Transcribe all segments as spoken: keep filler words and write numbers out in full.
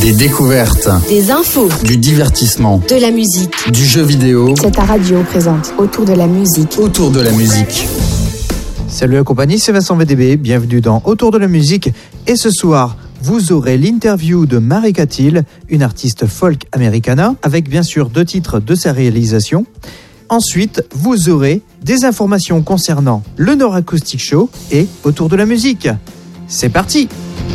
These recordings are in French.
Des découvertes, des infos, du divertissement, de la musique, du jeu vidéo. C'est ta radio présente Autour de la musique. Autour de la musique. Salut la compagnie, c'est Vincent V D B, bienvenue dans Autour de la musique. Et ce soir, vous aurez l'interview de Marika Thiel, une artiste folk americana, avec bien sûr deux titres de sa réalisation. Ensuite, vous aurez des informations concernant le Nord Acoustic Show et Autour de la musique. C'est parti!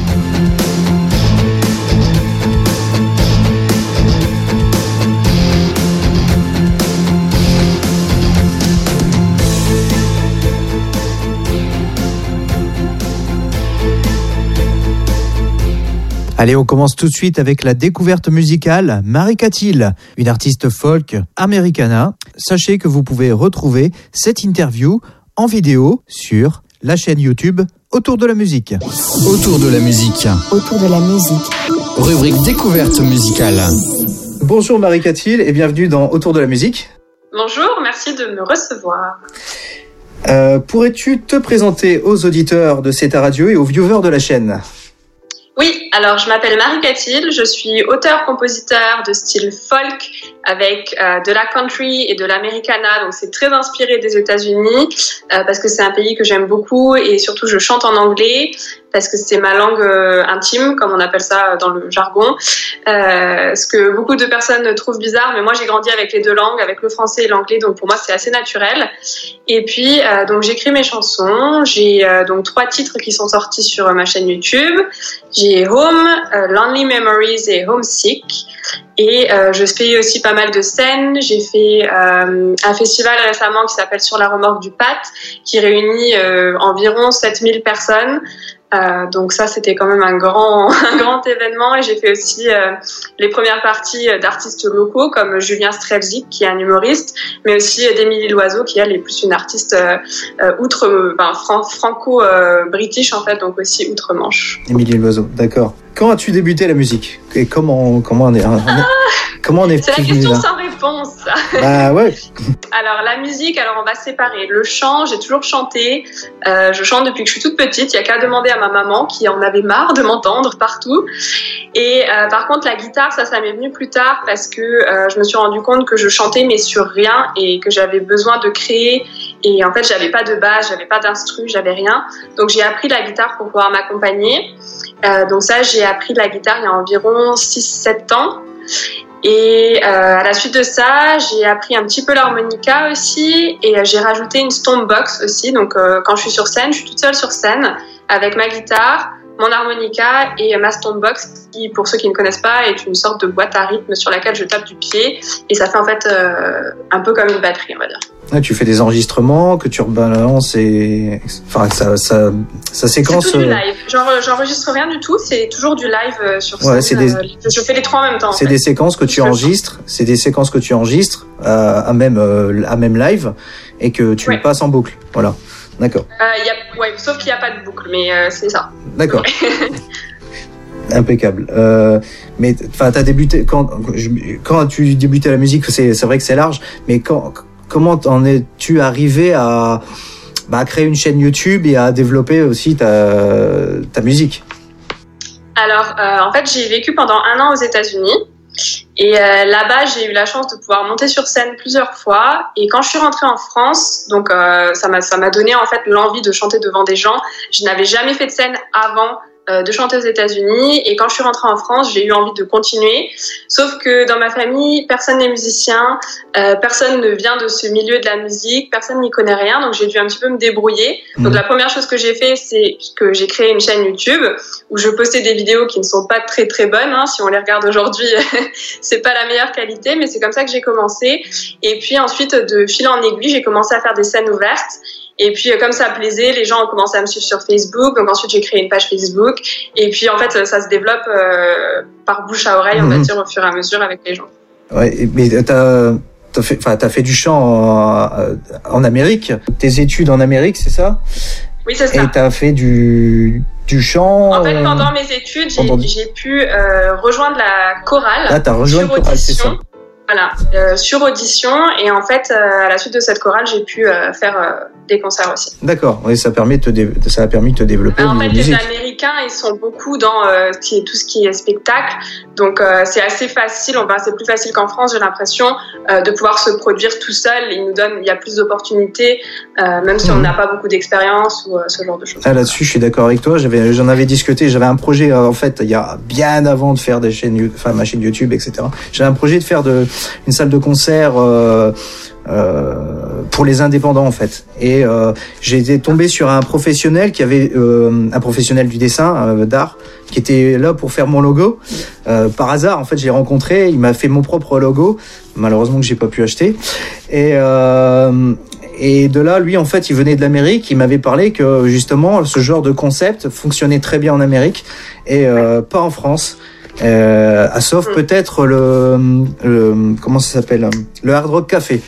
Allez, on commence tout de suite avec la découverte musicale. Marika Thiel, une artiste folk americana. Sachez que vous pouvez retrouver cette interview en vidéo sur la chaîne YouTube Autour de la musique. Autour de la musique. Autour de la musique. Rubrique découverte musicale. Bonjour Marika Thiel et bienvenue dans Autour de la musique. Bonjour, merci de me recevoir. Euh, pourrais-tu te présenter aux auditeurs de cette radio et aux viewers de la chaîne ? Oui, alors je m'appelle Marika Thiel, je suis auteur-compositeur de style folk avec euh, de la country et de l'americana, donc c'est très inspiré des États-Unis euh, parce que c'est un pays que j'aime beaucoup et surtout je chante en anglais parce que c'est ma langue euh, intime, comme on appelle ça dans le jargon, euh, ce que beaucoup de personnes trouvent bizarre, mais moi j'ai grandi avec les deux langues, avec le français et l'anglais, donc pour moi c'est assez naturel. Et puis euh, donc j'écris mes chansons, j'ai euh, donc trois titres qui sont sortis sur euh, ma chaîne YouTube. J'ai Home, euh, Lonely Memories et Homesick. Et euh, je fais aussi pas mal de scènes. J'ai fait euh, un festival récemment qui s'appelle Sur la remorque du Pat, qui réunit euh, environ sept mille personnes. Euh, donc ça, c'était quand même un grand, un grand événement. Et j'ai fait aussi euh, les premières parties d'artistes locaux comme Julien Strelzik, qui est un humoriste, mais aussi d'Émilie Loiseau, qui elle est plus une artiste euh, euh, outre, euh, ben, fran- franco-british en fait, donc aussi outre-Manche. Émilie Loiseau, d'accord. Quand as-tu débuté la musique ? Et comment, comment on est, on est ah comment on est C'est la question sans réponse. Ah ouais. Alors la musique, alors on va séparer. Le chant, j'ai toujours chanté. Euh, je chante depuis que je suis toute petite. Il y a qu'à demander à ma maman qui en avait marre de m'entendre partout. Et euh, par contre la guitare, ça, ça m'est venu plus tard parce que euh, je me suis rendu compte que je chantais mais sur rien et que j'avais besoin de créer. Et en fait, j'avais pas de base, j'avais pas d'instru, j'avais rien. Donc j'ai appris la guitare pour pouvoir m'accompagner. Euh, donc ça, j'ai appris la guitare il y a environ six sept ans. Et euh, à la suite de ça, j'ai appris un petit peu l'harmonica aussi et euh, j'ai rajouté une stompbox aussi. Donc euh, quand je suis sur scène, je suis toute seule sur scène avec ma guitare, mon harmonica et ma stompbox qui, pour ceux qui ne connaissent pas, est une sorte de boîte à rythme sur laquelle je tape du pied et ça fait en fait euh, un peu comme une batterie, on va dire. Ah, tu fais des enregistrements que tu rebalances et enfin ça ça ça séquence. C'est tout du live. Genre, j'enregistre rien du tout, c'est toujours du live sur scène. Ouais, c'est des... Je fais les trois en même temps. C'est en des fait. séquences que tu enregistres, c'est des séquences que tu enregistres euh, à même euh, à même live et que tu ouais. passes en boucle. Voilà. D'accord. Euh, y a... ouais, sauf qu'il n'y a pas de boucle, mais euh, c'est ça. D'accord. Impeccable. Euh, mais enfin, t'as débuté quand quand tu débutais la musique, c'est c'est vrai que c'est large, mais quand comment en es-tu arrivé à, bah, à créer une chaîne YouTube et à développer aussi ta ta musique? Alors, euh, en fait, j'ai vécu pendant un an aux États-Unis. Et euh, là-bas, j'ai eu la chance de pouvoir monter sur scène plusieurs fois. Et quand je suis rentrée en France, donc euh, ça m'a ça m'a donné en fait l'envie de chanter devant des gens. Je n'avais jamais fait de scène avant euh, de chanter aux États-Unis. Et quand je suis rentrée en France, j'ai eu envie de continuer. Sauf que dans ma famille, personne n'est musicien, euh, personne ne vient de ce milieu de la musique, personne n'y connaît rien. Donc j'ai dû un petit peu me débrouiller. Mmh. Donc la première chose que j'ai fait, c'est que j'ai créé une chaîne YouTube où je postais des vidéos qui ne sont pas très très bonnes. Hein. Si on les regarde aujourd'hui, c'est pas la meilleure qualité, mais c'est comme ça que j'ai commencé. Et puis ensuite, de fil en aiguille, j'ai commencé à faire des scènes ouvertes. Et puis comme ça plaisait, les gens ont commencé à me suivre sur Facebook. Donc ensuite, j'ai créé une page Facebook. Et puis en fait, ça se développe euh, par bouche à oreille, on va dire, au fur et à mesure avec les gens. Ouais, mais t'as, t'as fait, enfin, t'as fait du chant en, en Amérique. Tes études en Amérique, c'est ça ? Oui, c'est ça. Et t'as fait du du chant. En fait, pendant mes études, j'ai, pendant... j'ai pu euh, rejoindre la chorale. Là, t'as rejoint la chorale, c'est ça. Voilà, euh, sur audition. Et en fait, euh, à la suite de cette chorale, j'ai pu euh, faire euh, des concerts aussi. D'accord. Oui, ça permet de te dé... ça a permis de te développer. En fait, les l'Amérique Américains, ils sont beaucoup dans euh, qui est, tout ce qui est spectacle. Donc, euh, c'est assez facile. Enfin, c'est plus facile qu'en France, j'ai l'impression, euh, de pouvoir se produire tout seul. Ils nous donnent, il y a plus d'opportunités, euh, même si mmh. on n'a pas beaucoup d'expérience ou euh, ce genre de choses. Ah, là-dessus, je suis d'accord avec toi. J'avais, j'en avais discuté. J'avais un projet, euh, en fait, il y a bien avant de faire des chaînes, enfin, ma chaîne YouTube, et cetera. J'avais un projet de faire de une salle de concert. Euh, Euh, pour les indépendants en fait, et euh, j'ai été tombé sur un professionnel qui avait euh, un professionnel du dessin euh, d'art qui était là pour faire mon logo. Euh, par hasard en fait, je l'ai rencontré, il m'a fait mon propre logo, malheureusement que j'ai pas pu acheter, et euh, et de là, lui, en fait, il venait de l'Amérique. Il m'avait parlé que justement, ce genre de concept fonctionnait très bien en Amérique et euh, pas en France. Euh, sauf mmh. peut-être le, le comment ça s'appelle, le Hard Rock Café.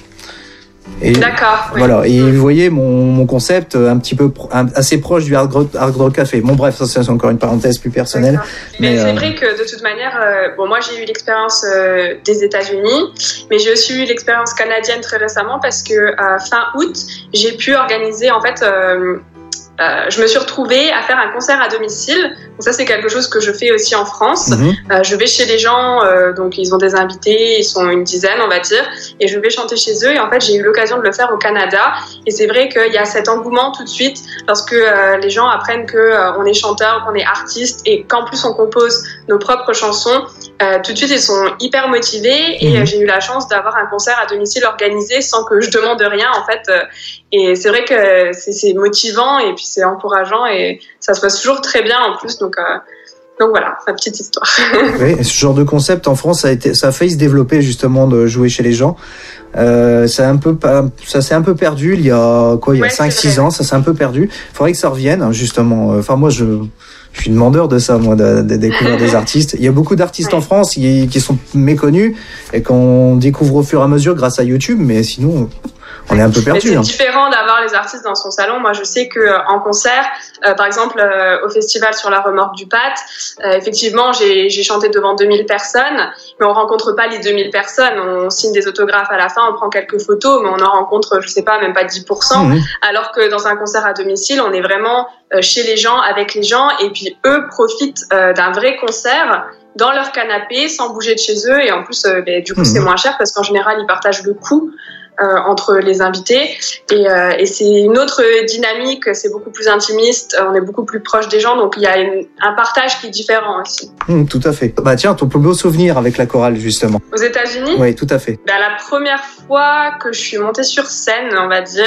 Et D'accord. Oui. Voilà. Et vous voyez mon, mon concept un petit peu un, assez proche du Hard Rock, Hard Rock Café. Bon bref, ça c'est encore une parenthèse plus personnelle. Mais, mais c'est euh... vrai que de toute manière, euh, bon moi j'ai eu l'expérience euh, des États-Unis, mais j'ai aussi eu l'expérience canadienne très récemment parce que euh, fin août j'ai pu organiser en fait. Euh, Euh, je me suis retrouvée à faire un concert à domicile. Donc ça, c'est quelque chose que je fais aussi en France. Mmh. Euh, je vais chez les gens, euh, donc ils ont des invités, ils sont une dizaine, on va dire, et je vais chanter chez eux. Et en fait, j'ai eu l'occasion de le faire au Canada. Et c'est vrai qu'il y a cet engouement tout de suite lorsque euh, les gens apprennent que euh, on est chanteur, qu'on est artiste, et qu'en plus on compose nos propres chansons. Euh, tout de suite, ils sont hyper motivés. Et mmh. euh, j'ai eu la chance d'avoir un concert à domicile organisé sans que je demande rien, en fait. Euh, et c'est vrai que c'est, c'est motivant et puis c'est encourageant et ça se passe toujours très bien en plus. Donc, euh, donc voilà, ma petite histoire. Oui, ce genre de concept en France, ça a été, ça a failli se développer justement de jouer chez les gens. Euh, ça, a un peu, ça s'est un peu perdu il y a quoi, il y a ouais, cinq six ans, ça s'est un peu perdu. Il faudrait que ça revienne, justement. Enfin, moi, je, je suis demandeur de ça, moi, de, de découvrir des artistes. Il y a beaucoup d'artistes ouais. en France qui, qui sont méconnus et qu'on découvre au fur et à mesure grâce à YouTube, mais sinon, on est un peu perdu. C'est hein. différent d'avoir les artistes dans son salon. Moi, je sais que en concert, euh, par exemple, euh, au festival sur la remorque du Pat, euh, effectivement, j'ai, j'ai chanté devant deux mille personnes, mais on rencontre pas les deux mille personnes. On signe des autographes à la fin, on prend quelques photos, mais on en rencontre, je sais pas, même pas dix pour cent. Mmh. Alors que dans un concert à domicile, on est vraiment euh, chez les gens, avec les gens, et puis eux profitent euh, d'un vrai concert dans leur canapé, sans bouger de chez eux, et en plus, euh, ben, du coup, mmh. c'est moins cher parce qu'en général, ils partagent le coût. Euh, entre les invités et, euh, et c'est une autre dynamique, c'est beaucoup plus intimiste, on est beaucoup plus proche des gens, donc il y a une, un partage qui est différent aussi. Mmh, tout à fait. Bah tiens, ton plus beau souvenir avec la chorale justement. Aux États-Unis ? Oui, tout à fait. Bah, la première fois que je suis montée sur scène, on va dire,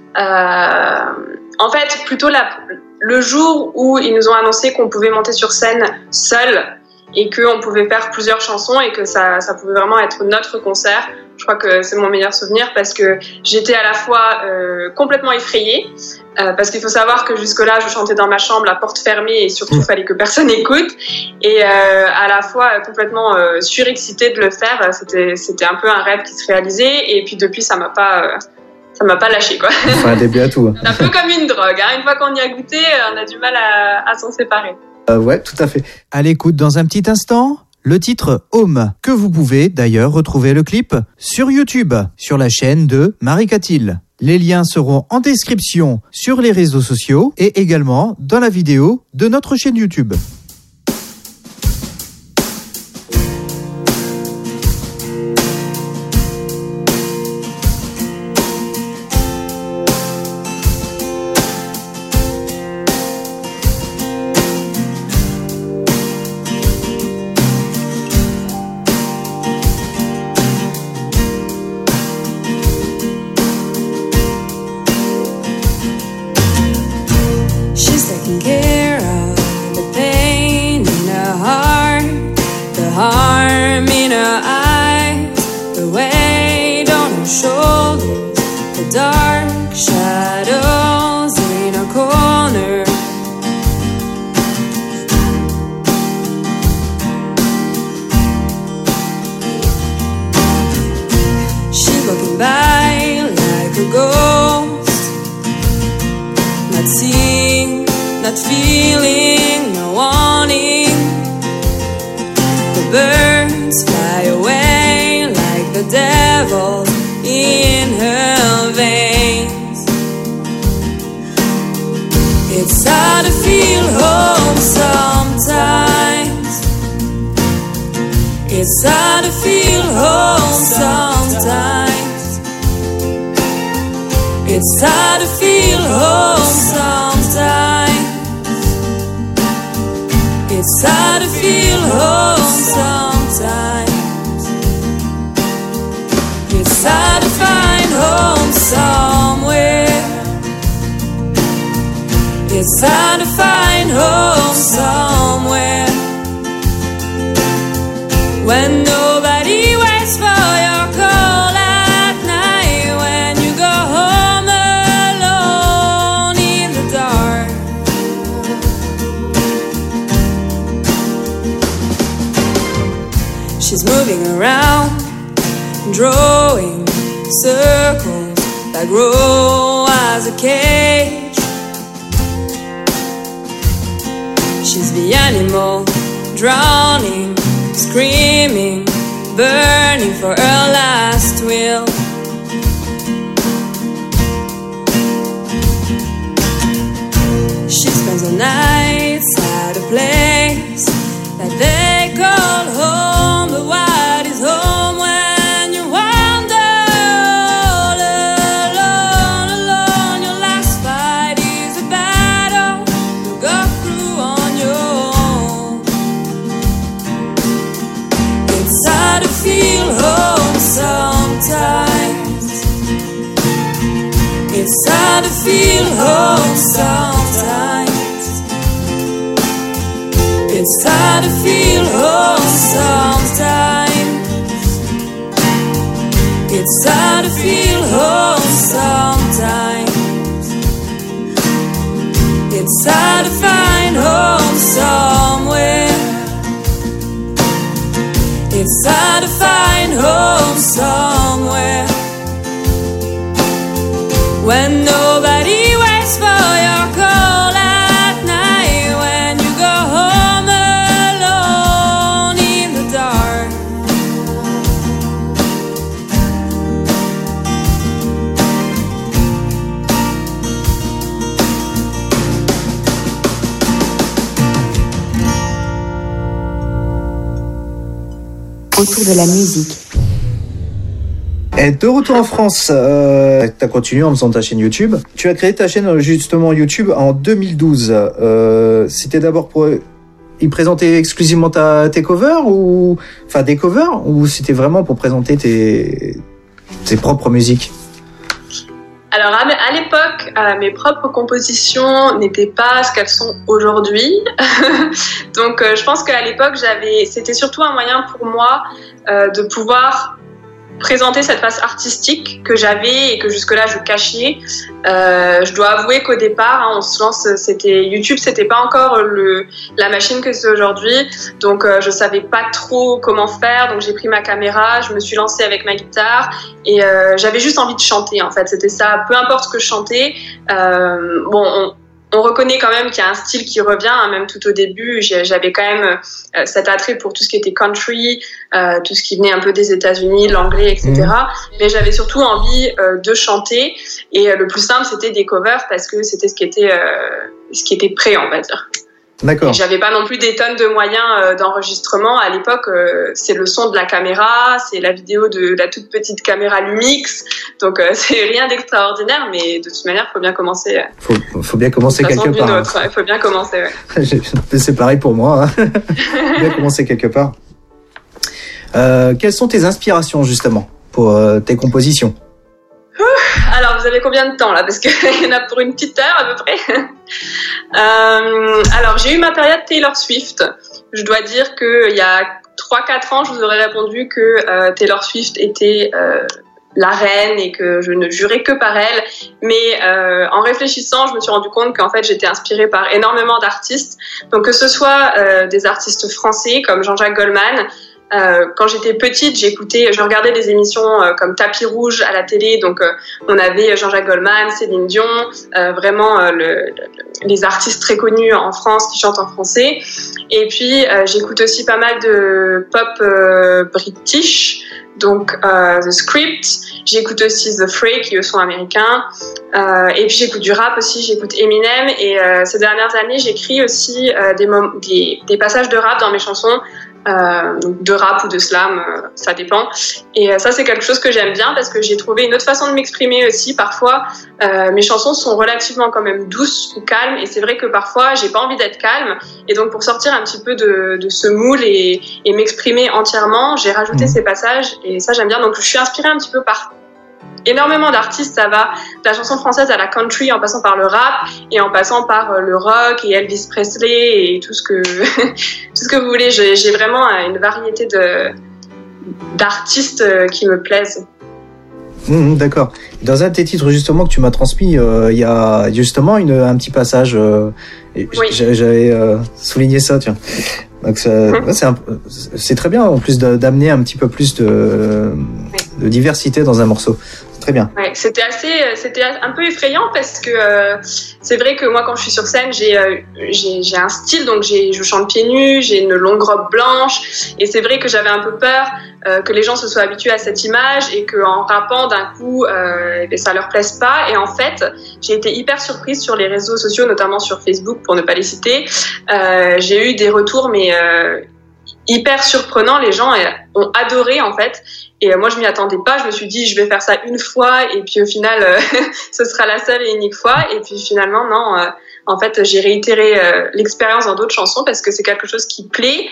euh, en fait plutôt la, le jour où ils nous ont annoncé qu'on pouvait monter sur scène seul et qu'on pouvait faire plusieurs chansons et que ça, ça pouvait vraiment être notre concert. Je crois que c'est mon meilleur souvenir parce que j'étais à la fois euh, complètement effrayée, euh, parce qu'il faut savoir que jusque-là, je chantais dans ma chambre, la porte fermée et surtout, il mmh. fallait que personne écoute. Et euh, à la fois complètement euh, surexcitée de le faire. C'était, c'était un peu un rêve qui se réalisait. Et puis depuis, ça m'a pas... Euh, ça m'a pas lâché, quoi. Enfin, un début à tout. C'est un peu comme une drogue, hein. Une fois qu'on y a goûté, on a du mal à, à s'en séparer. Euh, ouais, tout à fait. À l'écoute dans un petit instant, le titre Home, que vous pouvez d'ailleurs retrouver le clip sur YouTube, sur la chaîne de Marika Thiel. Les liens seront en description sur les réseaux sociaux et également dans la vidéo de notre chaîne YouTube. It's hard to feel homesick. It's hard to feel home sometimes. It's hard to feel home sometimes. It's hard to feel home sometimes. It's hard to find home somewhere. It's hard to find home somewhere. When nobody waits for your call at night, when you go home alone in the dark. She's moving around, drawing circles that grow as a cage. She's the animal drowning, screaming, burning for her last will. She spends the nights at a place that they call home. But what is home when you wander all alone, alone? Your last fight is a battle you go through on your own. It's hard to feel home sometimes. It's hard to feel home sometimes. It's hard to feel home sometimes. It's hard to feel home sometimes. It's hard to find home somewhere. It's hard to find home somewhere. When nobody waits for your call at night, when you go home alone in the dark. Autour de la musique. Et de retour en France, euh, tu as continué en faisant ta chaîne YouTube. Tu as créé ta chaîne justement YouTube en deux mille douze. Euh, c'était d'abord pour y présenter exclusivement ta, tes covers ou enfin des covers ou c'était vraiment pour présenter tes, tes propres musiques? Alors à, à l'époque, euh, mes propres compositions n'étaient pas ce qu'elles sont aujourd'hui. Donc euh, je pense qu'à l'époque, j'avais, c'était surtout un moyen pour moi euh, de pouvoir présenter cette face artistique que j'avais et que jusque-là je cachais. Euh, je dois avouer qu'au départ, hein, on se lance, c'était YouTube, c'était pas encore le la machine que c'est aujourd'hui, donc euh, je savais pas trop comment faire. Donc j'ai pris ma caméra, je me suis lancée avec ma guitare et euh, j'avais juste envie de chanter. En fait, c'était ça. Peu importe ce que je chantais. Euh, bon. On, On reconnaît quand même qu'il y a un style qui revient, hein, même tout au début, j'avais quand même euh, cet attrait pour tout ce qui était country, euh, tout ce qui venait un peu des États-Unis, l'anglais, et cetera. Mmh. Mais j'avais surtout envie euh, de chanter, et euh, le plus simple, c'était des covers parce que c'était ce qui était euh, ce qui était prêt, on va dire. D'accord. Et j'avais pas non plus des tonnes de moyens euh, d'enregistrement. À l'époque, euh, c'est le son de la caméra, c'est la vidéo de la toute petite caméra Lumix. Donc, euh, c'est rien d'extraordinaire, mais de toute manière, faut bien commencer. Euh, faut, faut bien commencer quelque part. Autre, hein. Faut bien commencer, ouais. C'est pareil pour moi. Hein. Faut bien commencer quelque part. Euh, quelles sont tes inspirations, justement, pour euh, tes compositions? Alors, vous avez combien de temps là? Parce qu'il y en a pour une petite heure à peu près. euh, alors, j'ai eu ma période Taylor Swift. Je dois dire qu'il y a trois quatre ans, je vous aurais répondu que euh, Taylor Swift était euh, la reine et que je ne jurais que par elle. Mais euh, en réfléchissant, je me suis rendu compte qu'en fait, j'étais inspirée par énormément d'artistes. Donc, que ce soit euh, des artistes français comme Jean-Jacques Goldman. Euh, quand j'étais petite, j'écoutais, je regardais des émissions euh, comme Tapis Rouge à la télé, donc euh, on avait Jean-Jacques Goldman, Céline Dion, euh, vraiment euh, le, le, les artistes très connus en France qui chantent en français. Et puis euh, j'écoute aussi pas mal de pop euh, british, donc euh, The Script. J'écoute aussi The Fray qui eux sont américains. Euh, et puis j'écoute du rap aussi, j'écoute Eminem. Et euh, ces dernières années, j'écris aussi euh, des, mom- des, des passages de rap dans mes chansons. euh, de rap ou de slam, euh, ça dépend. Et euh, ça, c'est quelque chose que j'aime bien parce que j'ai trouvé une autre façon de m'exprimer aussi. Parfois, euh, mes chansons sont relativement quand même douces ou calmes, et c'est vrai que parfois, j'ai pas envie d'être calme. Et donc, pour sortir un petit peu de, de ce moule et, et m'exprimer entièrement, j'ai rajouté mmh. ces passages, et ça, j'aime bien. Donc, je suis inspirée un petit peu par énormément d'artistes. Ça va de la chanson française à la country, en passant par le rap et en passant par le rock et Elvis Presley et tout ce que tout ce que vous voulez. J'ai, j'ai vraiment une variété de d'artistes qui me plaisent. Mmh, d'accord. Dans un de tes titres justement que tu m'as transmis, il euh, y a justement une, un petit passage. Euh, et oui. J'avais euh, souligné ça, tiens. Donc ça, mmh. c'est, un, c'est très bien en plus de, d'amener un petit peu plus de, oui. de diversité dans un morceau. Très bien. Ouais, c'était assez, c'était un peu effrayant parce que euh, c'est vrai que moi quand je suis sur scène, j'ai, euh, j'ai, j'ai un style, donc j'ai, je chante pieds nus, j'ai une longue robe blanche, et c'est vrai que j'avais un peu peur euh, que les gens se soient habitués à cette image et qu'en rappant d'un coup, euh, eh ça leur plaise pas. Et en fait, j'ai été hyper surprise sur les réseaux sociaux, notamment sur Facebook pour ne pas les citer. Euh, j'ai eu des retours mais euh, hyper surprenants. Les gens ont adoré en fait. Et moi, je m'y attendais pas. Je me suis dit, je vais faire ça une fois, et puis au final, euh, ce sera la seule et unique fois. Et puis finalement, non. Euh, en fait, j'ai réitéré euh, l'expérience dans d'autres chansons parce que c'est quelque chose qui plaît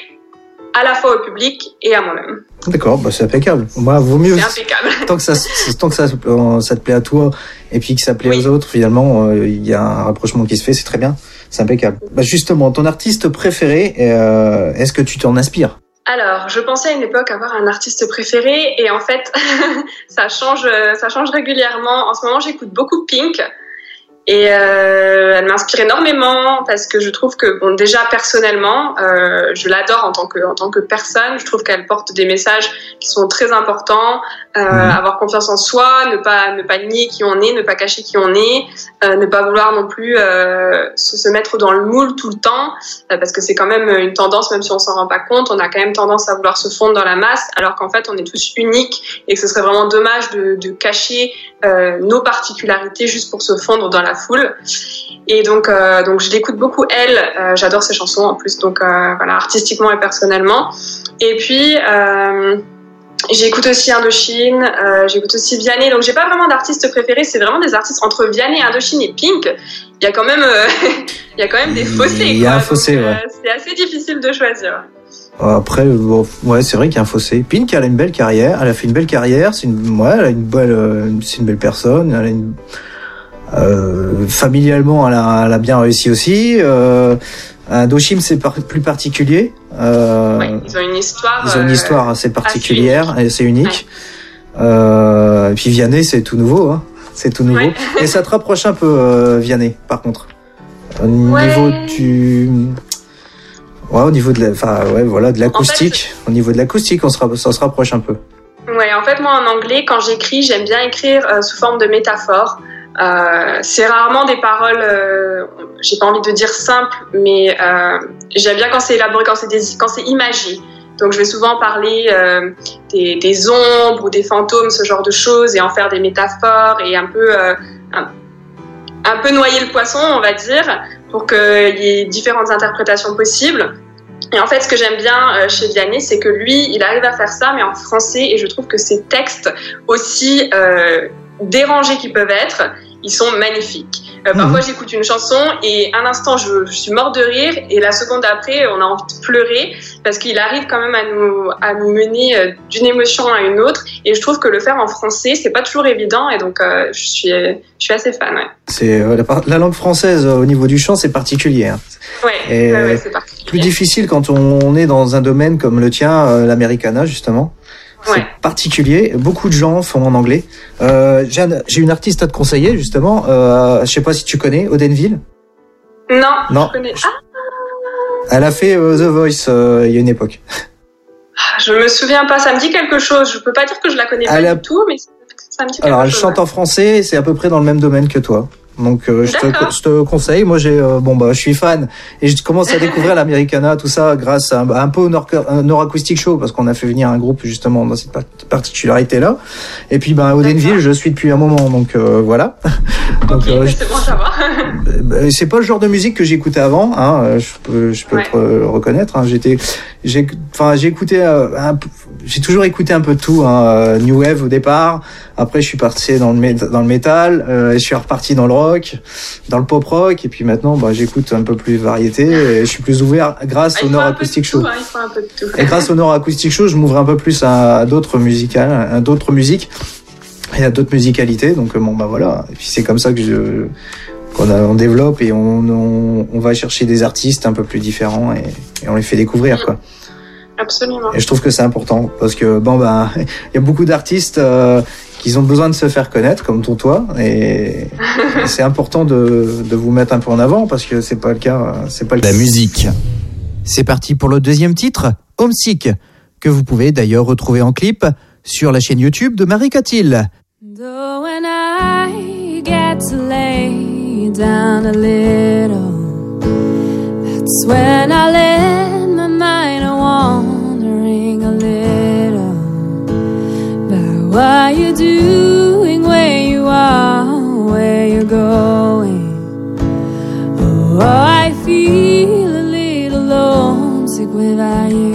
à la fois au public et à moi-même. D'accord, bah c'est impeccable. Moi, vaut mieux. C'est impeccable. Tant que ça, tant que ça, ça te plaît à toi, et puis que ça plaît oui. aux autres, finalement, il euh, y a un rapprochement qui se fait. C'est très bien. C'est impeccable. Bah justement, ton artiste préféré, euh, est-ce que tu t'en inspires? Alors, je pensais à une époque avoir un artiste préféré, et en fait, ça change, ça change régulièrement. En ce moment, j'écoute beaucoup Pink, et euh, elle m'inspire énormément parce que je trouve que, bon, déjà personnellement, euh, je l'adore en tant que, en tant que personne. Je trouve qu'elle porte des messages qui sont très importants. Euh, mmh. Avoir confiance en soi, ne pas, ne pas nier qui on est, ne pas cacher qui on est, euh, ne pas vouloir non plus euh, se, se mettre dans le moule tout le temps, euh, parce que c'est quand même une tendance, même si on s'en rend pas compte, on a quand même tendance à vouloir se fondre dans la masse, alors qu'en fait on est tous uniques et que ce serait vraiment dommage de, de cacher euh, nos particularités juste pour se fondre dans la foule. Et donc, euh, donc je l'écoute beaucoup elle. Euh, j'adore ses chansons en plus, donc euh, voilà, artistiquement et personnellement. Et puis euh, j'écoute aussi Indochine, euh, j'écoute aussi Vianney, donc j'ai pas vraiment d'artiste préféré, c'est vraiment des artistes entre Vianney, Indochine et Pink. Il y a quand même, euh, il y a quand même des fossés. Il y a un fossé, donc, ouais. Euh, c'est assez difficile de choisir. Après, bon, ouais, c'est vrai qu'il y a un fossé. Pink, elle a une belle carrière, elle a fait une belle carrière, c'est une, ouais, elle a une belle, euh, c'est une belle personne, elle a une, euh, familialement, elle a, elle a bien réussi aussi. Euh, Indochine, c'est par, plus particulier. Euh, ouais, ils ont une histoire. Ils ont une histoire assez particulière et c'est unique. Ouais. Euh, et puis Vianney, c'est tout nouveau, hein. C'est tout nouveau. Ouais. Et ça te rapproche un peu, euh, Vianney, par contre. Au ouais. niveau du, ouais, au niveau de la, enfin, ouais, voilà, de l'acoustique. En fait, au niveau de l'acoustique, on se, ça se rapproche un peu. Ouais, en fait, moi, en anglais, quand j'écris, j'aime bien écrire euh, sous forme de métaphores. Euh, c'est rarement des paroles, euh, j'ai pas envie de dire simples, mais euh, j'aime bien quand c'est élaboré, quand c'est, des, quand c'est imagé. Donc je vais souvent parler euh, des, des ombres ou des fantômes, ce genre de choses, et en faire des métaphores et un peu, euh, un, un peu noyer le poisson, on va dire, pour qu'il y ait différentes interprétations possibles. Et en fait, ce que j'aime bien euh, chez Vianney, c'est que lui, il arrive à faire ça, mais en français, et je trouve que ses textes aussi euh, dérangés qu'ils peuvent être, ils sont magnifiques. Euh, parfois, mmh. j'écoute une chanson et un instant, je, je suis morte de rire, et la seconde après, on a envie de pleurer parce qu'il arrive quand même à nous, à nous mener euh, d'une émotion à une autre. Et je trouve que le faire en français, c'est pas toujours évident, et donc euh, je suis, je suis assez fan. Ouais. C'est euh, la, la langue française euh, au niveau du chant, c'est particulier. Hein. Ouais, et, ouais, ouais, c'est particulier. Plus difficile quand on est dans un domaine comme le tien, euh, l'Americana justement. C'est ouais. particulier. Beaucoup de gens font en anglais. Euh, j'ai, un, j'ai une artiste à te conseiller justement. Euh, je sais pas si tu connais Odenville. Non. Non. Je connais. Ah. Elle a fait euh, The Voice euh, il y a une époque. Je me souviens pas. Ça me dit quelque chose. Je peux pas dire que je la connais elle pas a... du tout, mais ça me dit quelque Alors, chose. elle chante ouais. en français. C'est à peu près dans le même domaine que toi. Donc euh, je, te, je te conseille. Moi j'ai euh, bon bah je suis fan et je commence à découvrir l'Americana, tout ça grâce à un, un peu au Nord, Nord Acoustic Show parce qu'on a fait venir un groupe justement dans cette particularité là. Et puis ben Audenville je suis depuis un moment donc euh, voilà. Donc okay, euh, c'est bon ça va. C'est pas le genre de musique que j'écoutais avant. Hein, je peux je peux ouais. te le reconnaître. Hein, j'étais j'ai enfin j'ai écouté euh, un j'ai toujours écouté un peu de tout. Hein, New Wave au départ. Après je suis parti dans le dans le métal. Euh, et je suis reparti dans le rock, dans le pop rock, et puis maintenant, bah, j'écoute un peu plus variété, et je suis plus ouvert grâce ah, au Nord Acoustic Show. Tout, hein, il faut un peu de tout. Et grâce au Nord Acoustic Show, je m'ouvre un peu plus à, à d'autres musicales, à d'autres musiques, et à d'autres musicalités. Donc bon, bah voilà. Et puis c'est comme ça que je, qu'on a, on développe et on, on, on va chercher des artistes un peu plus différents et, et on les fait découvrir, mmh. quoi. Absolument. Et je trouve que c'est important parce que bon bah il y a beaucoup d'artistes euh, qui ont besoin de se faire connaître comme ton toi et, et c'est important de, de vous mettre un peu en avant parce que c'est pas le cas, c'est pas le La musique. C'est parti pour le deuxième titre, Homesick, que vous pouvez d'ailleurs retrouver en clip sur la chaîne YouTube de Marika Thiel. Though when I get to lay down a little, that's when I let my mind wandering a little. But what you doing, where you are, where you're going? Oh, I feel a little homesick without you.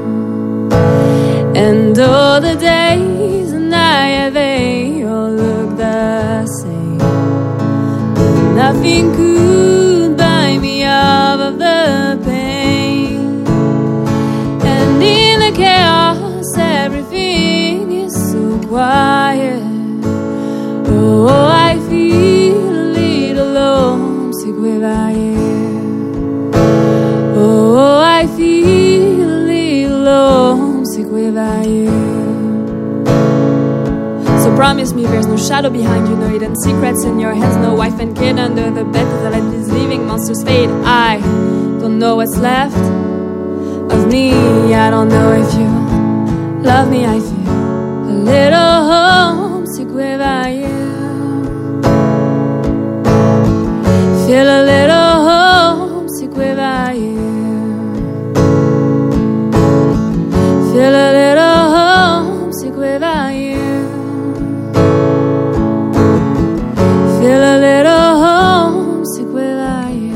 And all the days and nights they all look the same. Nothing could buy me out of the pain. And in the chaos, everything is so quiet. Oh, I feel a little homesick without you. Oh, I feel a little homesick without you. So promise me there's no shadow behind you, no hidden secrets in your hands, no wife and kid under the bed to let these living monsters fade. I don't know what's left of me. I don't know if you love me. I feel a little homesick without you. Feel a little homesick without you. Feel a little homesick without you. Feel a little homesick without you.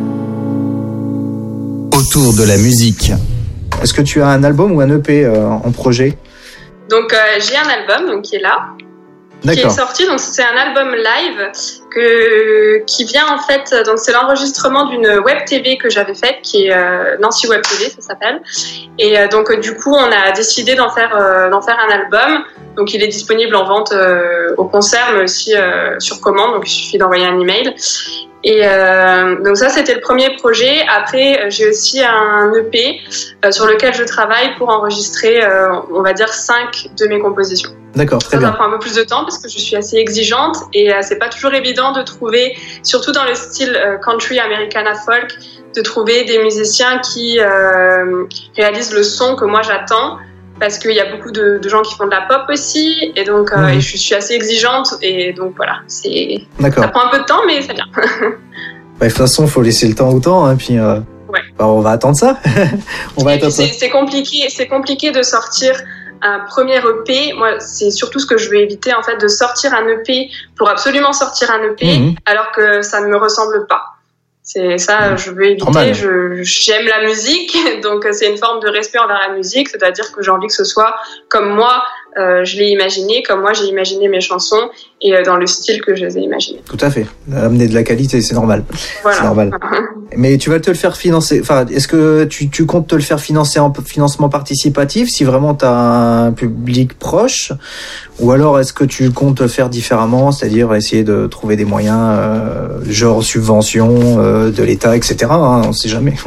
Autour de la musique. Est-ce que tu as un album ou un E P euh, en projet? Donc euh, j'ai un album donc, qui est là, D'accord. qui est sorti. Donc c'est un album live que, qui vient en fait. Donc c'est l'enregistrement d'une web T V que j'avais faite, qui est euh, Nancy Web T V, ça s'appelle. Et euh, donc euh, du coup on a décidé d'en faire euh, d'en faire un album. Donc il est disponible en vente euh, au concert, mais aussi euh, sur commande. Donc il suffit d'envoyer un email. Et euh, donc ça c'était le premier projet. Après j'ai aussi un E P euh, sur lequel je travaille pour enregistrer, euh, on va dire cinq de mes compositions. D'accord, très ça, bien. Ça prend un peu plus de temps parce que je suis assez exigeante et euh, c'est pas toujours évident de trouver, surtout dans le style euh, country, Americana, folk, de trouver des musiciens qui euh, réalisent le son que moi j'attends. Parce qu'il y a beaucoup de, de gens qui font de la pop aussi, et donc euh, mmh. et je suis assez exigeante, et donc voilà, c'est D'accord. Ça prend un peu de temps, mais c'est bien. Bah, de toute façon, il faut laisser le temps au temps, hein, puis euh, ouais. bah, on va attendre ça. on va attendre c'est, ça. C'est compliqué, c'est compliqué de sortir un premier E P. Moi, c'est surtout ce que je veux éviter, en fait, de sortir un E P pour absolument sortir un E P, mmh. alors que ça ne me ressemble pas. C'est ça, je veux éviter. Je, j'aime la musique, donc c'est une forme de respect envers la musique, c'est-à-dire que j'ai envie que ce soit comme moi, euh, je l'ai imaginé, comme moi j'ai imaginé mes chansons et euh, dans le style que je les ai imaginées. Tout à fait. Amener de la qualité, c'est normal. Voilà. C'est normal. Mais tu vas te le faire financer. Enfin, est-ce que tu, tu comptes te le faire financer en financement participatif si vraiment tu as un public proche, ou alors est-ce que tu comptes le faire différemment, c'est-à-dire essayer de trouver des moyens, euh, genre subventions euh, de l'État, et cetera. Hein, on ne sait jamais.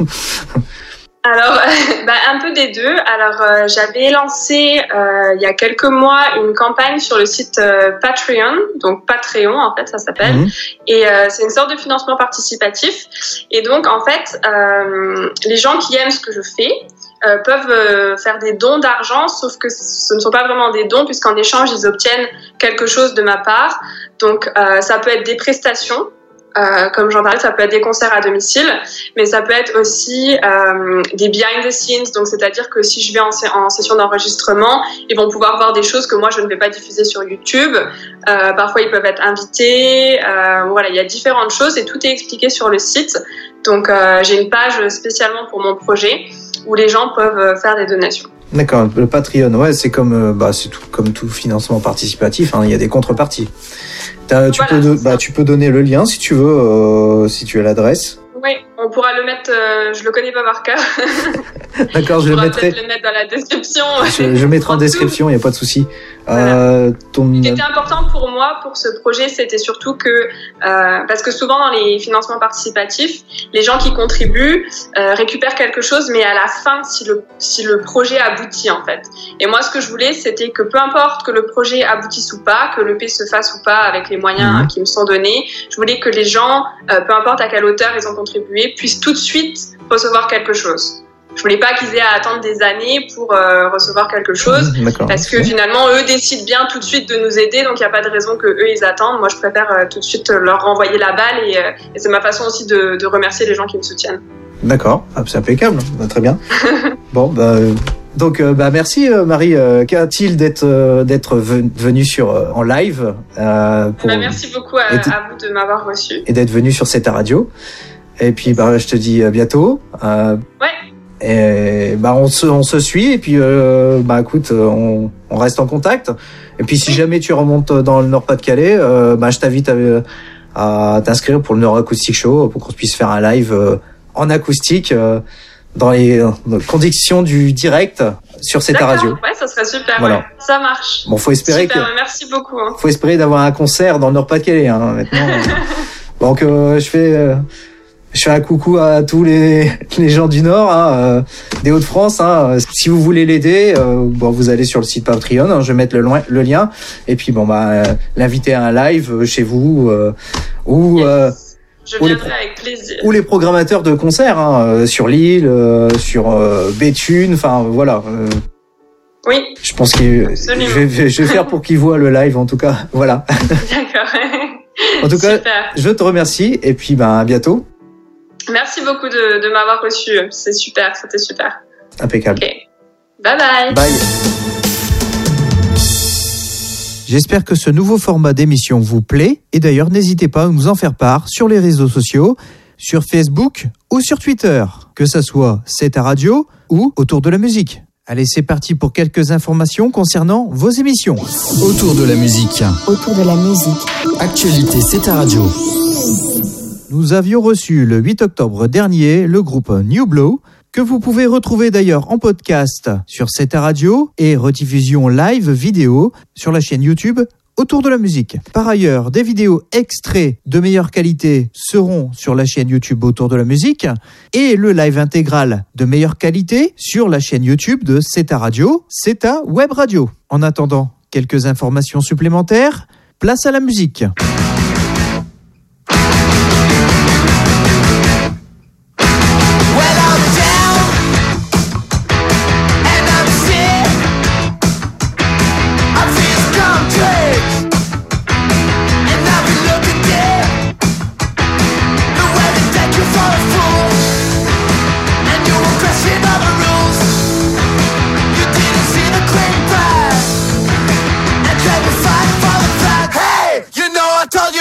Alors, euh, bah, un peu des deux. Alors, euh, j'avais lancé euh, il y a quelques mois une campagne sur le site euh, Patreon, donc Patreon en fait ça s'appelle, mmh. et euh, c'est une sorte de financement participatif. Et donc en fait, euh, les gens qui aiment ce que je fais euh, peuvent euh, faire des dons d'argent, sauf que ce ne sont pas vraiment des dons puisqu'en échange ils obtiennent quelque chose de ma part. Donc euh, ça peut être des prestations. Euh, comme j'en parlais, ça peut être des concerts à domicile, mais ça peut être aussi euh, des behind the scenes. Donc, c'est-à-dire que si je vais en, en session d'enregistrement, ils vont pouvoir voir des choses que moi je ne vais pas diffuser sur YouTube. Euh, parfois, ils peuvent être invités. Euh, voilà, il y a différentes choses et tout est expliqué sur le site. Donc, euh, j'ai une page spécialement pour mon projet où les gens peuvent faire des donations. D'accord, le Patreon, ouais, c'est comme, euh, bah, c'est tout, comme tout financement participatif, hein, il y a des contreparties. T'as, tu, voilà, peux do- bah, tu peux donner le lien si tu veux, euh, si tu as l'adresse. Oui, on pourra le mettre, euh, je le connais pas par cœur. D'accord, je le mettrai. le mettre dans la description. Je, je mettrai en description, il n'y a pas de souci. Voilà. Euh, ton... Ce qui était important pour moi, pour ce projet, c'était surtout que, euh, parce que souvent dans les financements participatifs, les gens qui contribuent euh, récupèrent quelque chose, mais à la fin, si le, si le projet aboutit en fait. Et moi, ce que je voulais, c'était que peu importe que le projet aboutisse ou pas, que l'E P se fasse ou pas avec les moyens mmh. qui me sont donnés, je voulais que les gens, euh, peu importe à quelle hauteur ils ont contribué, puissent tout de suite recevoir quelque chose. Je voulais pas qu'ils aient à attendre des années pour euh, recevoir quelque chose, D'accord. parce que finalement eux décident bien tout de suite de nous aider, donc il y a pas de raison que eux ils attendent. Moi je préfère euh, tout de suite leur renvoyer la balle et, euh, et c'est ma façon aussi de, de remercier les gens qui me soutiennent. D'accord, ah, c'est impeccable, bah, très bien. Bon bah euh, donc euh, bah merci euh, Marie, euh, qu'à-t-il d'être euh, d'être venue sur euh, en live euh, pour, bah, merci beaucoup à, t- à vous de m'avoir reçu et d'être venue sur cette radio. Et puis bah je te dis à bientôt. Euh, ouais. Et bah on se on se suit et puis euh, bah écoute on on reste en contact et puis si jamais tu remontes dans le Nord-Pas-de-Calais euh, bah je t'invite à, à t'inscrire pour le Nord Acoustic Show pour qu'on puisse faire un live euh, en acoustique euh, dans les euh, conditions du direct sur cette radio. Ouais, ça serait super. Voilà. Ouais, ça marche. Bon, faut espérer super, que merci beaucoup. Hein. Faut espérer d'avoir un concert dans le Nord-Pas-de-Calais hein, maintenant. Donc euh, je fais euh, Je fais un coucou à tous les, les gens du Nord, hein, euh, des Hauts-de-France. Hein. Si vous voulez l'aider, euh, bon, vous allez sur le site Patreon. Hein, je vais mettre le, loin, le lien. Et puis, bon, bah, euh, l'inviter à un live chez vous euh, ou yes. euh, je ou, les, avec plaisir. ou les programmateurs de concerts hein, euh, sur l'île, euh, sur euh, Béthune. Enfin, voilà. Euh, oui. Je pense que je vais, je vais faire pour qu'ils voient le live, en tout cas. Voilà. D'accord. En tout Super. cas, je te remercie. Et puis, ben, à bientôt. Merci beaucoup de, de m'avoir reçu. C'est super, c'était super. Impeccable. Ok. Bye bye. Bye. J'espère que ce nouveau format d'émission vous plaît. Et d'ailleurs, n'hésitez pas à nous en faire part sur les réseaux sociaux, sur Facebook ou sur Twitter. Que ça soit C'est ta radio ou Autour de la musique. Allez, c'est parti pour quelques informations concernant vos émissions. Autour de la musique. Autour de la musique. Actualité C'est ta radio. Nous avions reçu le huit octobre dernier le groupe New Blow, que vous pouvez retrouver d'ailleurs en podcast sur C'est ta radio et rediffusion live vidéo sur la chaîne YouTube Autour de la musique. Par ailleurs, des vidéos extraits de meilleure qualité seront sur la chaîne YouTube Autour de la musique et le live intégral de meilleure qualité sur la chaîne YouTube de C'est ta radio, C'est ta web radio. En attendant, quelques informations supplémentaires, place à la musique. I told you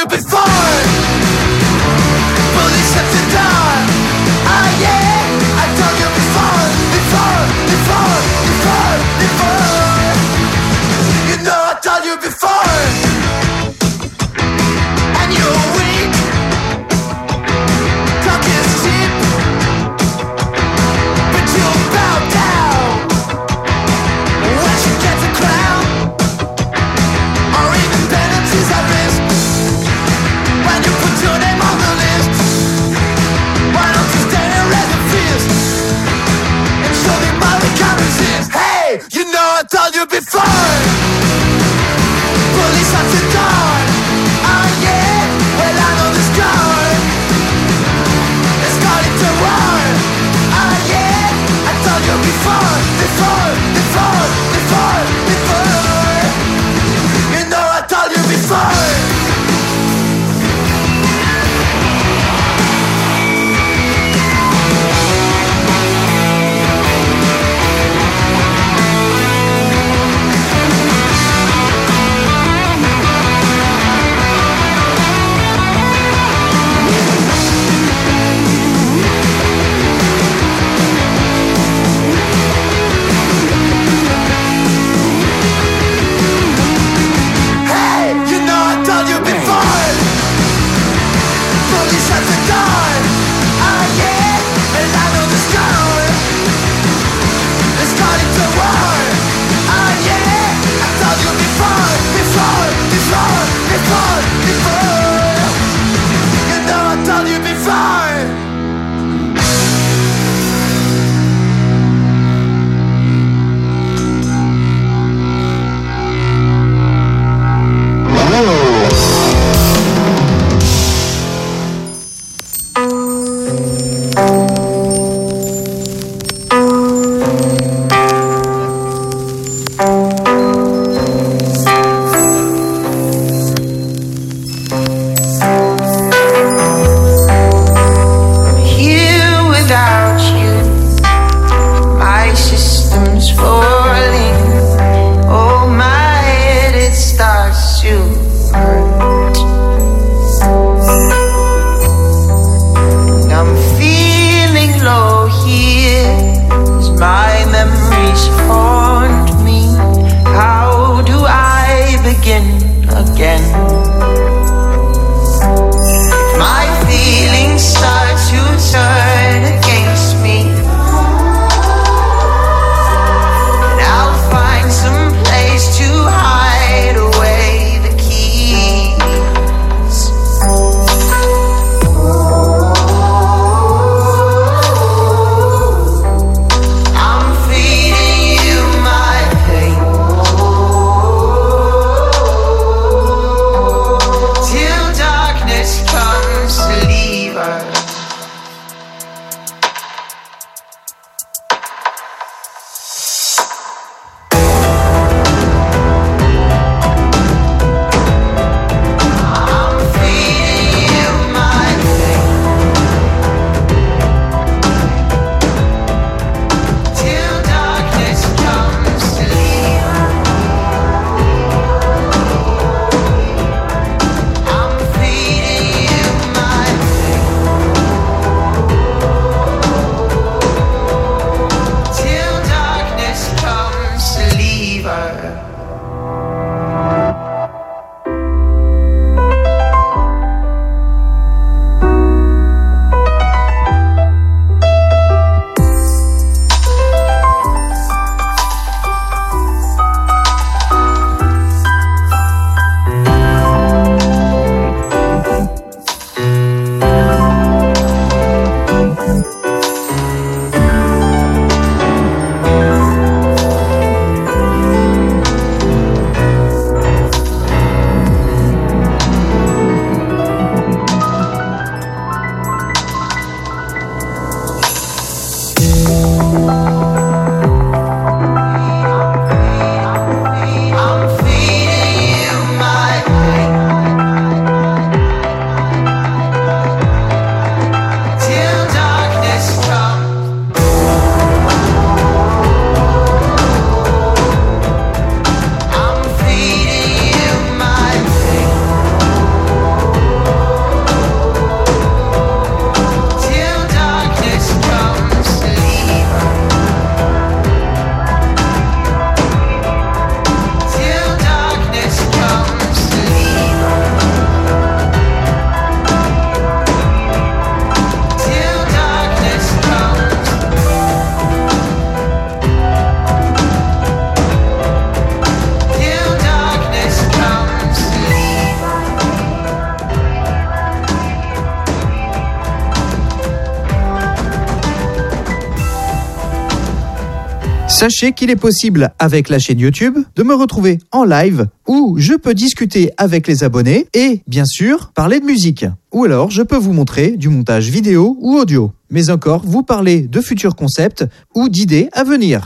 Sachez qu'il est possible, avec la chaîne YouTube, de me retrouver en live où je peux discuter avec les abonnés et, bien sûr, parler de musique. Ou alors, je peux vous montrer du montage vidéo ou audio. Mais encore, vous parler de futurs concepts ou d'idées à venir.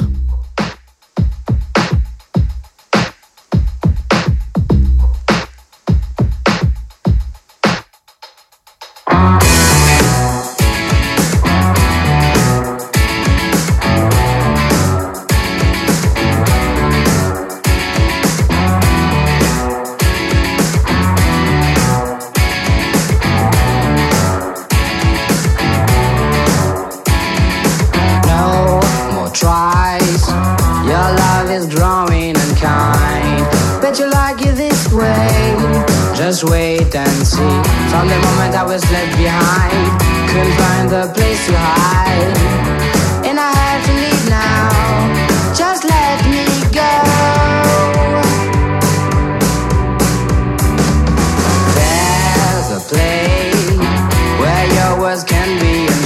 Just wait and see. From the moment I was left behind, couldn't find the place to hide, and I have to leave now. Just let me go.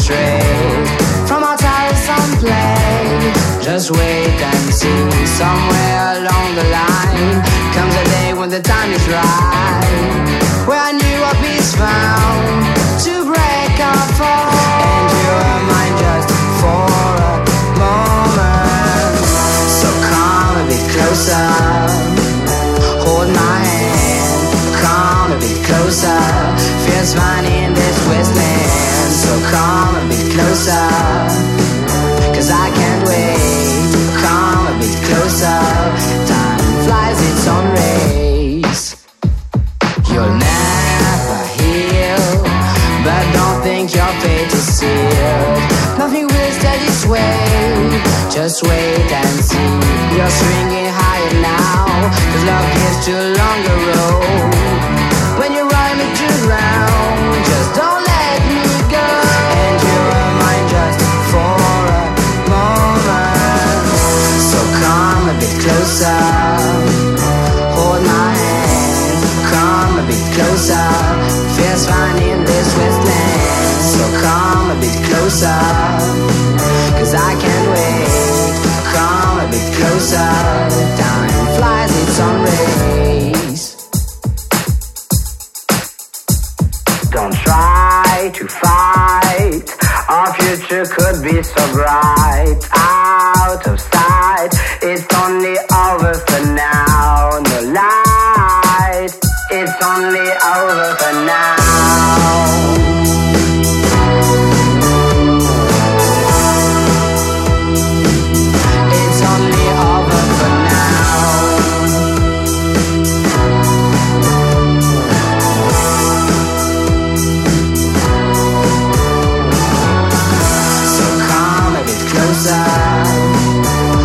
straight from our tires on play. Just wait and see, somewhere along the line comes a day when the time is right, where I knew I'd be found to break our fall. And you are mine just for a moment. So come a bit closer, hold my hand. Come a bit closer, feels fine in this wasteland. So come a bit closer, cause I can't wait. Come a bit closer, time flies its own race. You'll never heal, but don't think your fate is sealed. Nothing will stay this way, just wait and see. You're swinging higher now, cause love is too long a road. When you ride me to ground, just don't let me go. And you are mine just for a moment. So come a bit closer, hold my hand. Come a bit closer, feels fine in this wasteland. So come a bit closer, cause I can't wait. Come a bit closer, time flies its own race. Don't try to fight, our future could be so bright. Out of sight, it's only over for now. No light, it's only over for now. It's only over for now. So come a bit closer,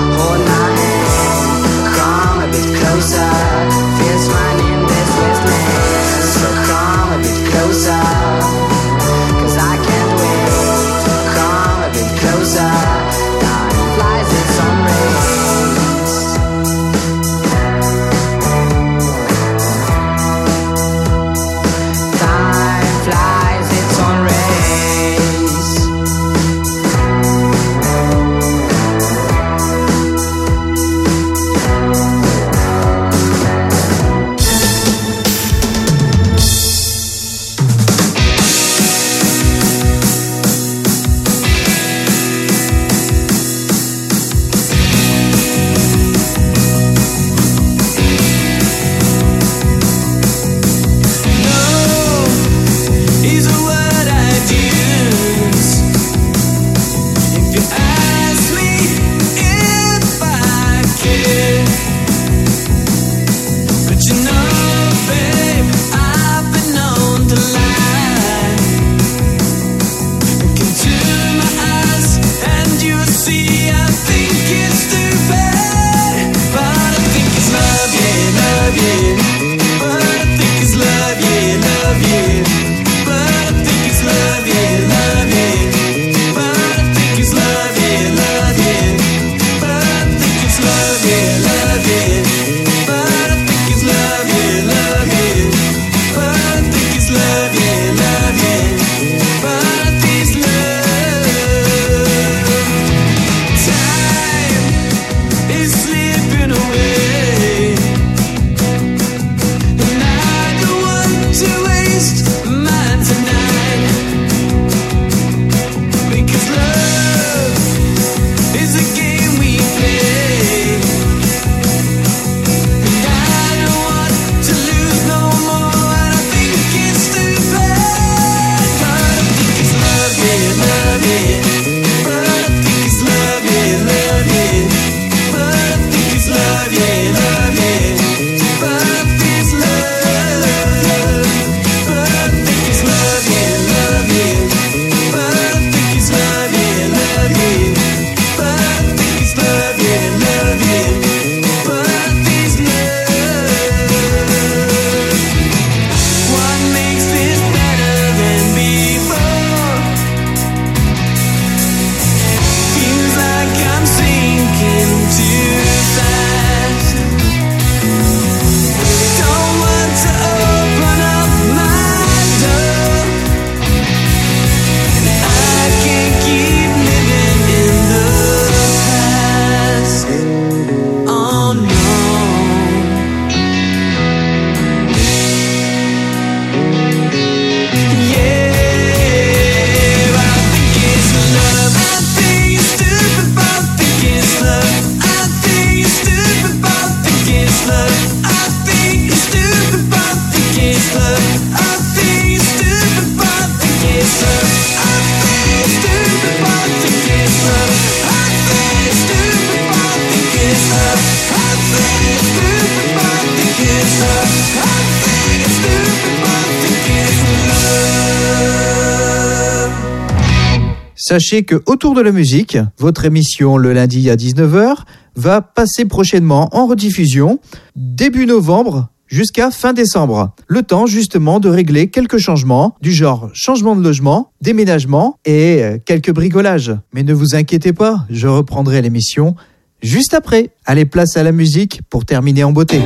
Sachez que Autour de la musique, votre émission le lundi à dix-neuf heures, va passer prochainement en rediffusion début novembre jusqu'à fin décembre. Le temps justement de régler quelques changements du genre changement de logement, déménagement et quelques bricolages. Mais ne vous inquiétez pas, je reprendrai l'émission juste après. Allez, place à la musique pour terminer en beauté.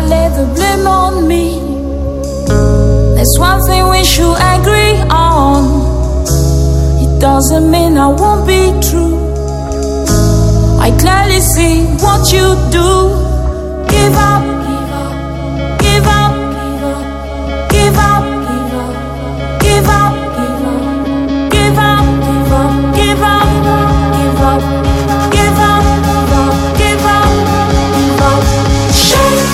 lay the blame on me. There's one thing we should agree on. It doesn't mean I won't be true. I clearly see what you do. Give up, give up, give up, give up, give up, give up, give up, give up, give up, give up, give up, give up, give up. Shame,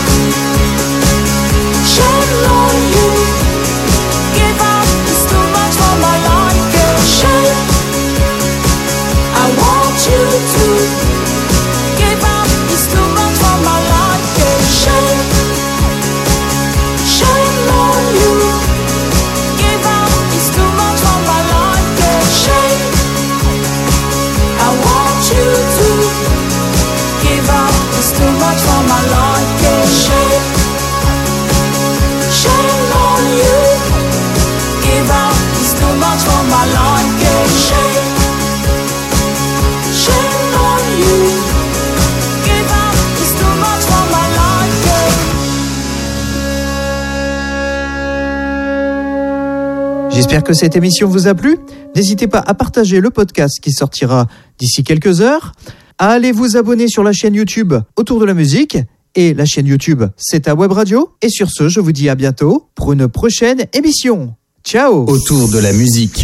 shame on you. Give up, it's too much for my liking. Shame, I want you to. Give up, it's too much for my liking. Shame, shame on you. Give up, it's too much for my liking. Shame, I want you to. Give up, it's too much for my liking. Shame, shame on you. Give up, it's too much for my liking. Shame, shame on you. Give up, it's too much for my liking. J'espère que cette émission vous a plu. N'hésitez pas à partager le podcast qui sortira d'ici quelques heures, à aller vous abonner sur la chaîne YouTube Autour de la musique. Et la chaîne YouTube, c'est à Web Radio. Et sur ce, je vous dis à bientôt pour une prochaine émission. Ciao. Autour de la musique.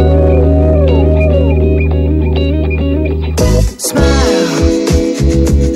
Smile.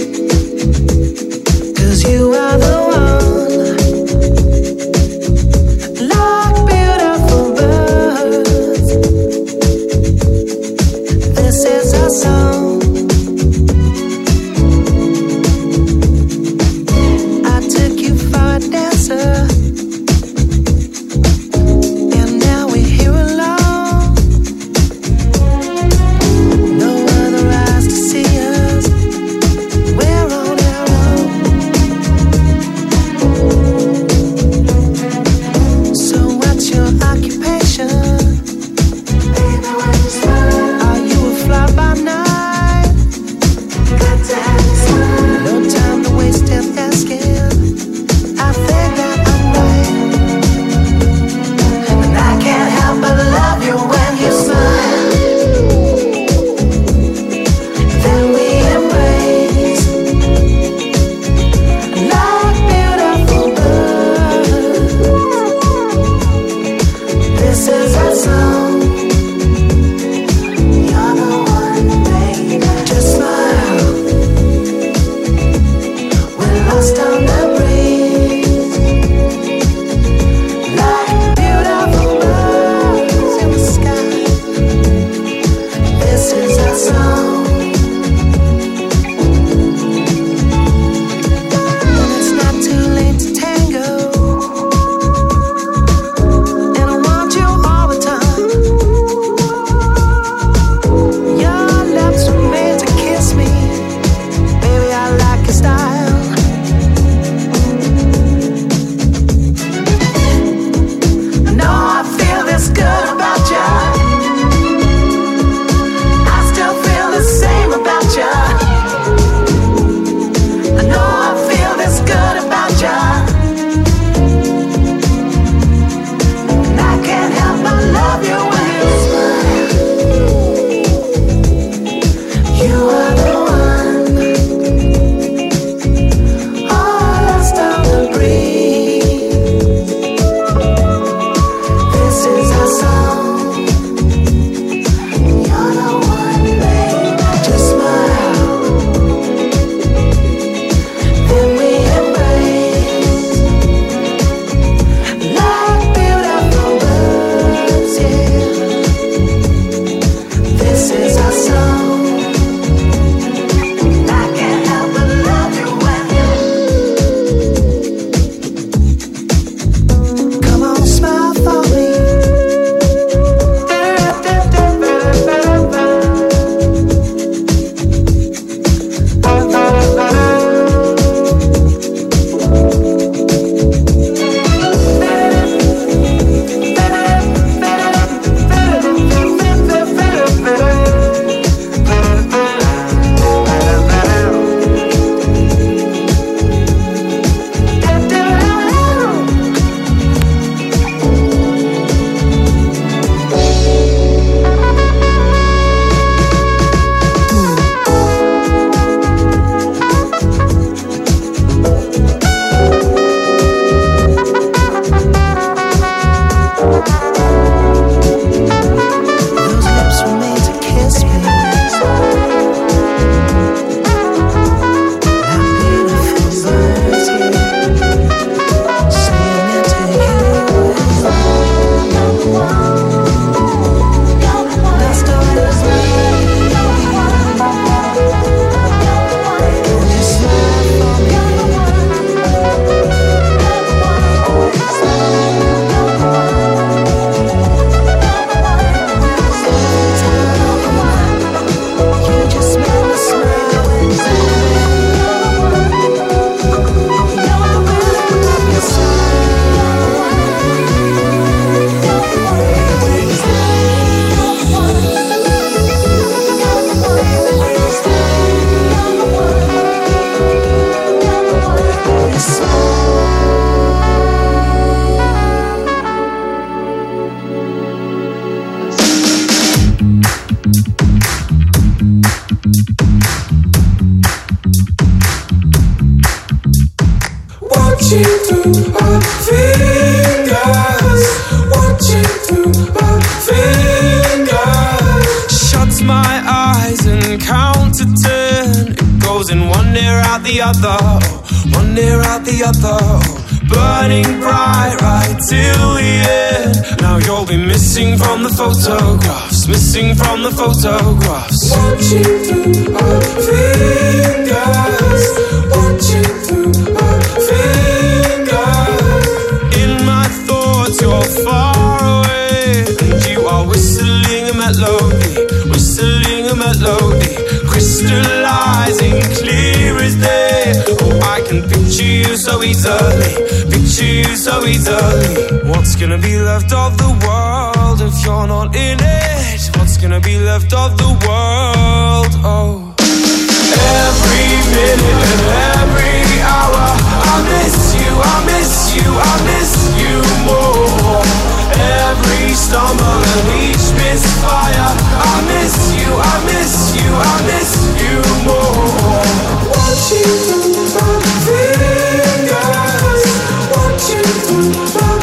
through my fingers, watching through my fingers. Shuts my eyes and count to ten. It goes in one ear out the other, one ear out the other. Burning bright right till the end. Now you'll be missing from the photographs, missing from the photographs. Watching through my fingers, watching through my fingers. In my thoughts you're far away, and you are whistling a melody, whistling a melody, crystallizing clear as day. Oh, I can picture you so easily, picture you so easily. What's gonna be left of the world if you're not in it? What's gonna be left of the world? Oh, every minute and every hour I miss you, I miss you, I miss you more. Every stumble and each misfire, I miss you, I miss you, I miss you more. Watching through my fingers, watching through my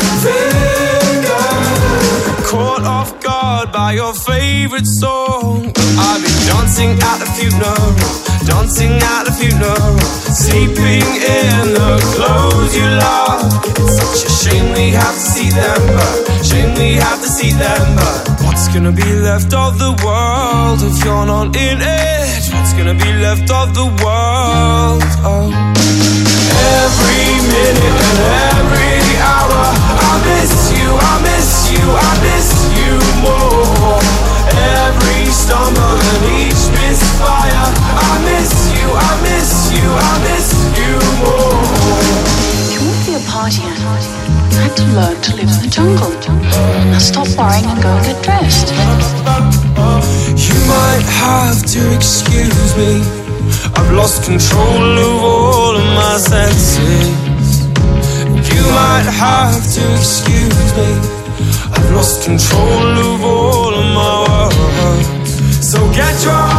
fingers. Caught off guard by your favorite song, I've been dancing at the funeral, dancing at the funeral, sleeping in the clothes you love. It's such a shame we have to see them, but shame we have to see them, but what's gonna be left of the world if you're not in it? What's gonna be left of the world? Oh, every minute and every hour I miss you, I miss you, I miss you more. Every stumble and each misfire, I miss you, I miss you, I miss you more. You won't be a partier. I had to learn to live in the jungle. Now stop worrying and go and get dressed. You might have to excuse me, I've lost control of all of my senses. You might have to excuse me, I've lost control of all of my world. So get your